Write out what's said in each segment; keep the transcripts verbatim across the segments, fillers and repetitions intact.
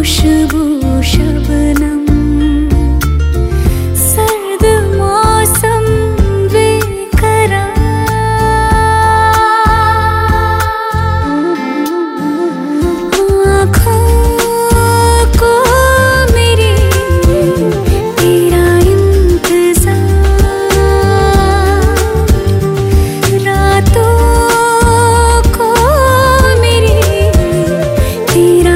खुशबू शबनम, सर्द मौसम बेकरार, आँखों को मेरी तेरा इंतजार, रातों को मेरी तेरा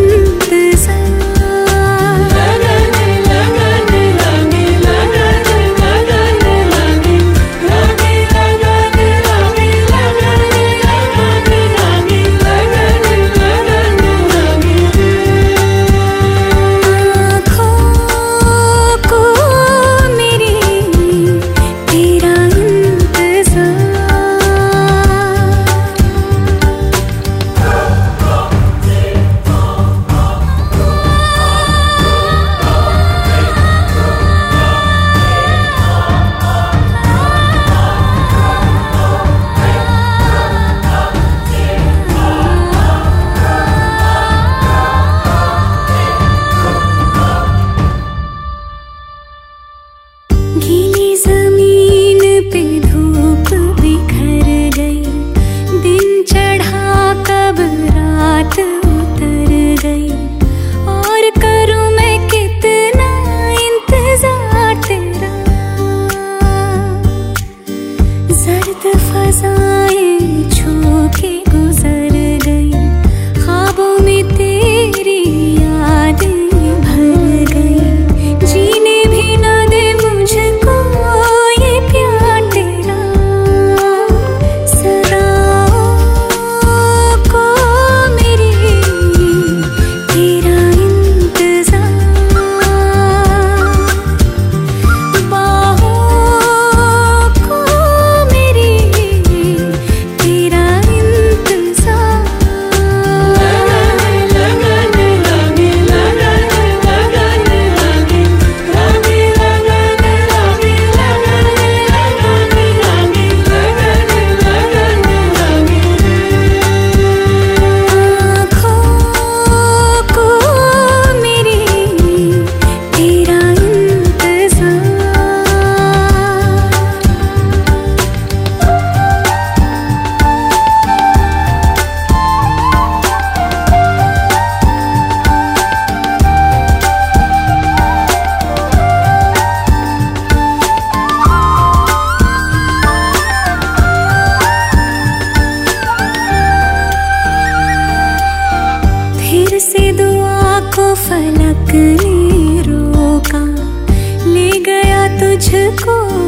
गीली जमीन पे धूप बिखर गई, दिन चढ़ा कब रात उतर गई, और करूं मैं कितना इंतजार तेरा, जर्द फजाएं छू के गुजर गई, ख्वाबों में तेरी यादें भर गई, जीने भी ना दे मुझको ये प्यार तेरा, सदाओं को मेरी तेरा इंतजार, बाहों को मेरी तेरा इंतजार, लगने लगे लगने लगने लगे लगे लगने लगे लगने लगने लगे लगने लगने लगे, आँखों को मेरी तेरा इंतजार। फिर से दुआ को फलक ने रोका, ले गया तुझको